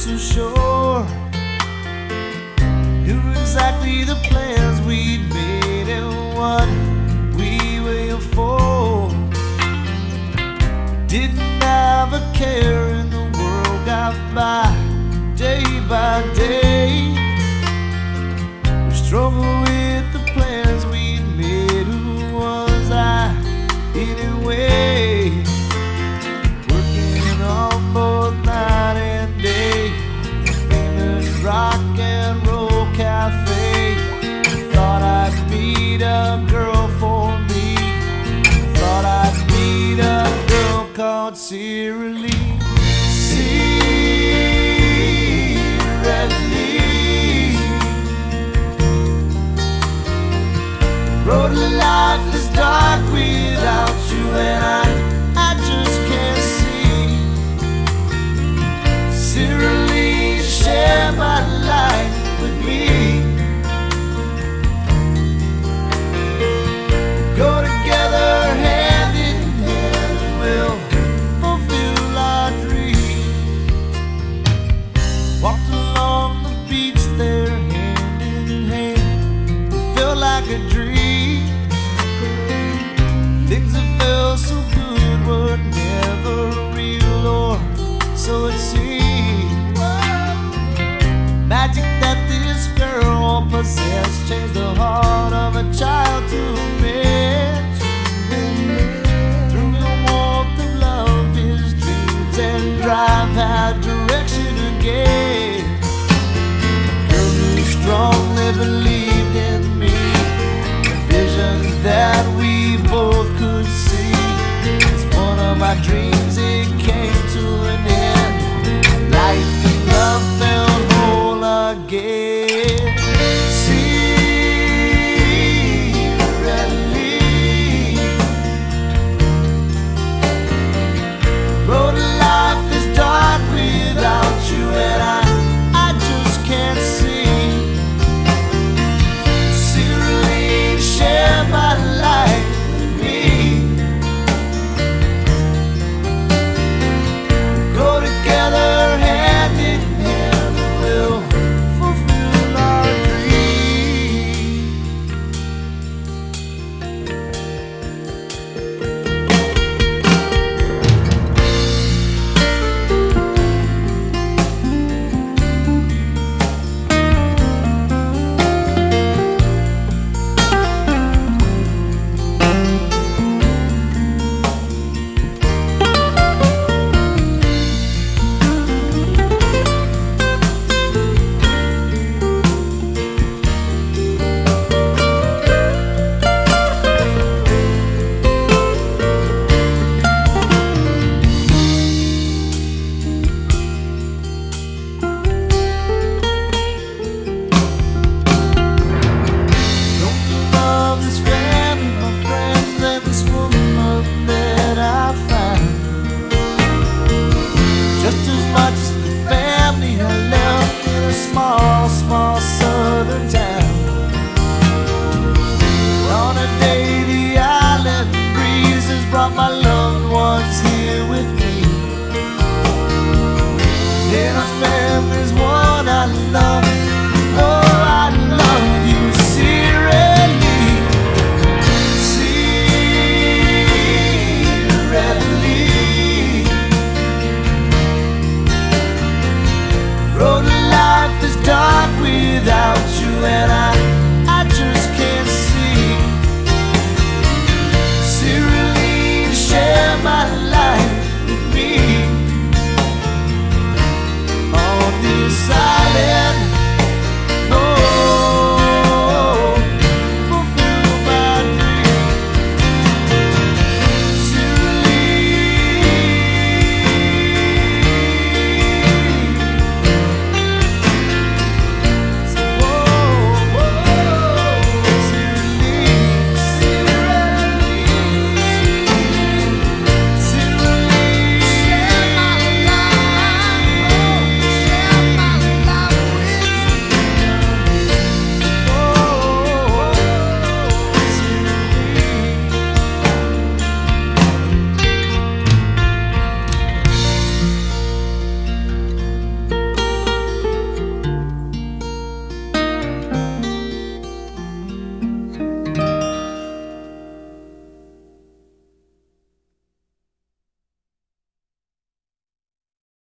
so sure who exactly the plans we'd made and what we were for. Didn't have a care in the world, got by day by day. We struggled with the plans we'd made. Who was I anyway? Working on both night and day, the famous rock and roll cafe. Thought I'd meet a girl for me. Thought I'd meet a girl called Sara Lee. Road of life is dark without you, and I just can't see. Sara Lee, share my life with me. Go together hand in hand, we'll fulfill our dreams. Walked along the beach there hand in hand, it felt like a dream. Things that felt so good were never real, or so it seemed. Magic that this girl possessed changed the heart of a child to a man. Through the warmth of love, his dreams and drive had direction again. Girl who strongly believed in me, the visions that we both could see. It's one of my dreams, it came to an end. Life and love felt whole again. Sara Lee. Road of life is dark without you, and I just can't see. Sara Lee, share my life. Small southern town. On a day the island breezes brought my loved ones here with me. And our family's one I love.